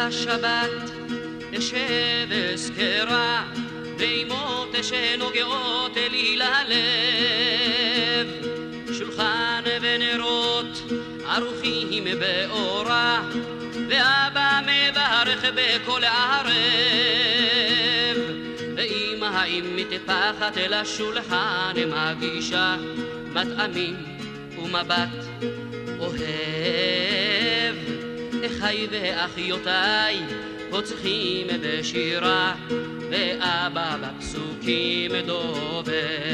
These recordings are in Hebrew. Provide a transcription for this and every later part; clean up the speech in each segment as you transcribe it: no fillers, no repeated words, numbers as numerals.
השבת אשב אזכרה ואימות שנוגעות לי ללב, שולחן ונרות ערוכים באורה, ואבא מברך בכל ערב, ואמא האם מטפחת אל השולחן מגישה מטעמים ומבט אוהב. אחיי ואחיותיי פוצחים בשירה, ואבא בפסוקים דובר.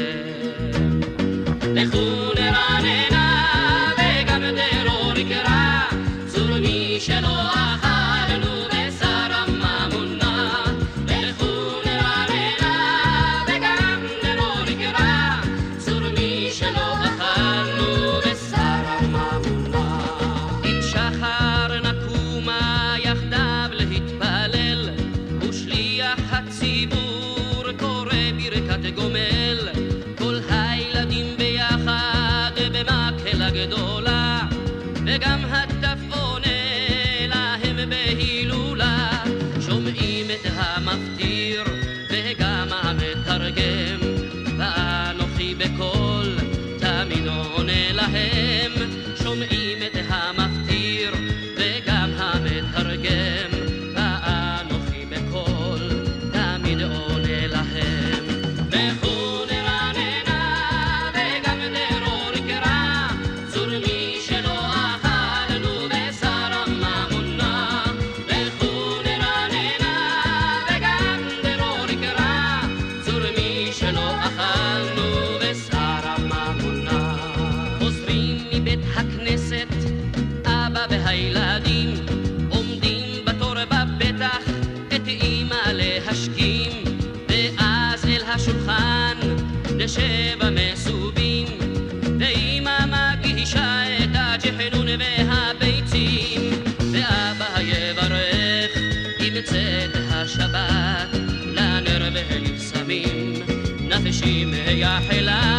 לכו נרננה וגם דרור יקרא, צור מי שלא אכלנו בשר הממונה. לכו נרננה וגם דרור יקרא, צור מי שלא אכלנו בשר הממונה. עם שחר נקומה יחדיו להתפלל, ושליח הציבור קורא ברכת גומל, כל הילדים ביחד במקהלה גדולה, וגם הטף עונה להם בהילולה. שומעים את המפטיר וגם המתרגם, ואנוכי בקול תמיד עונה להם. שומעים את המפטיר וגם המתרגם, ואנוכי בקול תמיד עונה להם. לכו נרננה וגם דרור יקרא, צור מי שלא אכלנו בשר הממונה. לכו נרננה וגם דרור יקרא, צור מי שלא אכלנו בשר הממונה. חוזרים מבית הכנסת, אבא והילדים עומדים בתור בפתח את אמא להשכים, ואז אל השולחן נשב המסובים, ואמא מגישה את הג'חנון והביצים, ואבא יברך עם צאת השבת לנר ולבשמים, נפשי מייחלה